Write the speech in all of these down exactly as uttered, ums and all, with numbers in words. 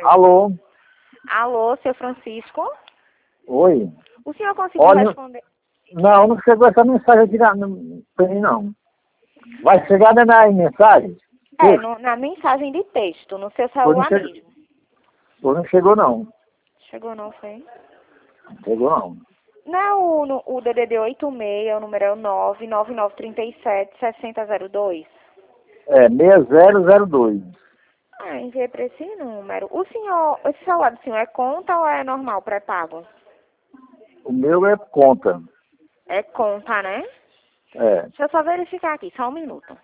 Alô? Alô, seu Francisco? Oi? O senhor conseguiu Olha, responder? não, não chegou essa mensagem aqui na, no, pra mim, não. Vai chegar na na mensagem? É, no- na mensagem de texto, no seu Ou não, celular che... mesmo. Ou não chegou, não. Chegou não, foi? Não chegou, não. Não é o, no- o D D D oito seis, o número é o nove nove nove três sete seis zero zero dois? É, seis zero zero dois. Ah, enviei para esse número. O senhor, esse celular do senhor é conta ou é normal, pré-pago? O meu é conta. É conta, né? É. Deixa eu só verificar aqui, só um minuto.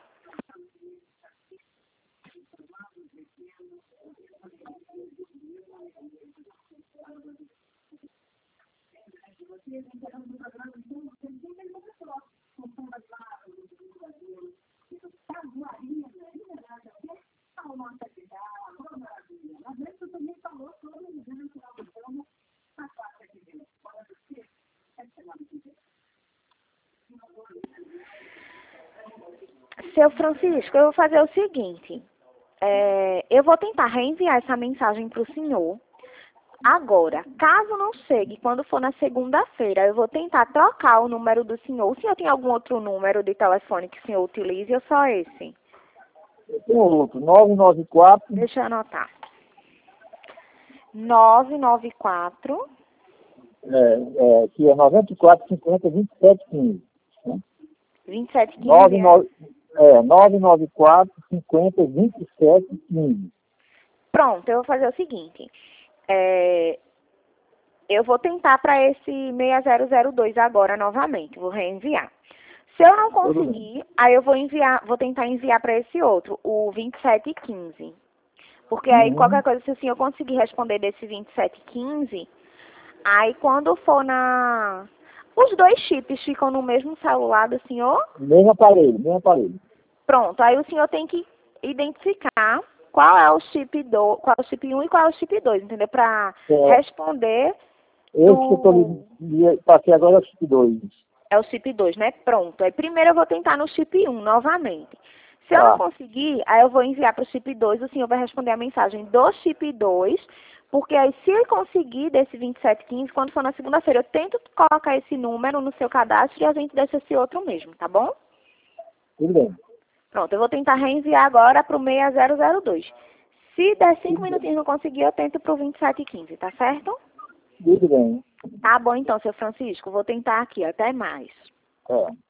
Seu Francisco, eu vou fazer o seguinte. É, eu vou tentar reenviar essa mensagem para o senhor. Agora, caso não chegue, quando for na segunda-feira, eu vou tentar trocar o número do senhor. O senhor tem algum outro número de telefone que o senhor utilize ou só esse? Tem outro, nove nove quatro. Deixa eu anotar. nove nove quatro, É, é, que é noventa e quatro cinquenta vinte e sete quinze. Né? vinte e sete quinze, nove é? nove é, nove nove quatro cinquenta vinte e sete quinze. Pronto, eu vou fazer o seguinte. É, eu vou tentar para esse seis zero zero dois agora novamente, vou reenviar. Se eu não Tudo bem. conseguir, aí eu vou enviar, vou tentar enviar para esse outro, o vinte e sete quinze. Porque aí Uhum. qualquer coisa, se o senhor conseguir responder desse vinte e sete quinze, aí quando for na... Os dois chips ficam no mesmo celular do senhor? Mesmo aparelho, mesmo aparelho. Pronto, aí o senhor tem que identificar qual é o chip do, qual é o chip um e qual é o chip dois, entendeu? Para É, responder esse que eu tô do... lhe, lhe passei agora é o chip dois. É o chip dois, né? Pronto. Aí primeiro eu vou tentar no chip um novamente. Se eu não Tá. conseguir, aí eu vou enviar para o chip dois, o senhor vai responder a mensagem do chip dois, porque aí se eu conseguir desse vinte e sete quinze, quando for na segunda-feira, eu tento colocar esse número no seu cadastro e a gente deixa esse outro mesmo, tá bom? Tudo bem. Pronto, eu vou tentar reenviar agora para o seis zero zero dois. Se der cinco Tudo bem. minutinhos e não conseguir, eu tento para o vinte e sete quinze, tá certo? Tudo bem. Tá bom então, seu Francisco, vou tentar aqui. Até mais. É.